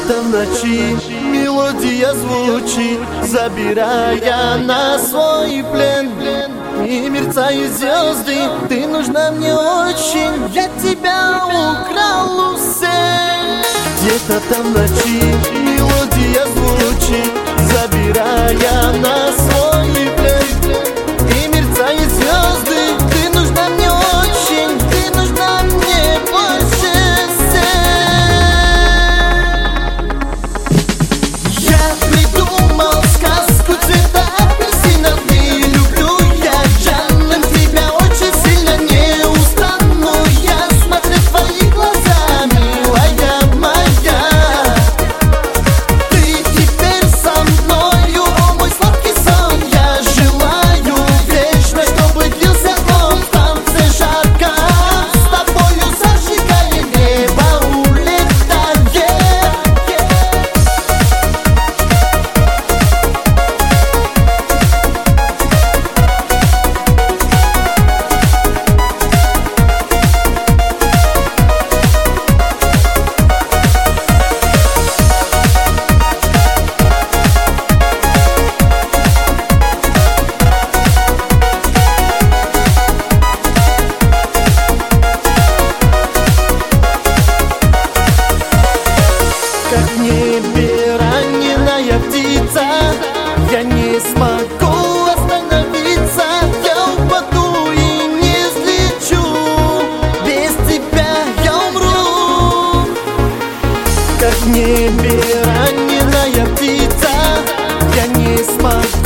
Где-то в ночи мелодия звучит, забирая на свой плен. И мерцают звезды, ты нужна мне очень, я тебя украл у всех. Где-то там в ночи мелодия звучит, забирая на свой плен. И мерцают звезды, ты нужна мне очень, ты нужна мне больше всех. Я придумал сказку цвета апельсинов, и люблю я, Жанна, тебя очень сильно, не устану я смотреть в твои глаза, милая моя. Ты теперь со мною, о мой сладкий сон, я желаю вечно, чтобы длился он в танце жарко. С тобою зажигая небо, улетая. Как в небе раненая птица, я не смогу остановиться. Я упаду и не взлечу, без тебя я умру. Как в небе раненая птица, я не смогу